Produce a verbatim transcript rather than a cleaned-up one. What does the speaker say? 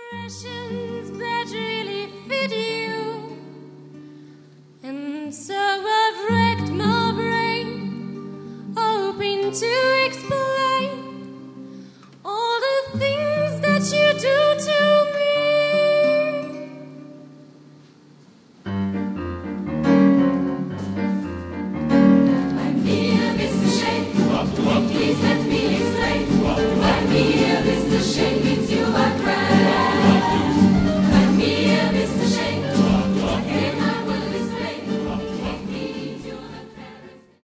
expressions that really fit you. And so I've wrecked my brain, hoping to explain all the things that you do to me. I'm here, Mister Shane. Please let me explain. I'm here, Mister Shane.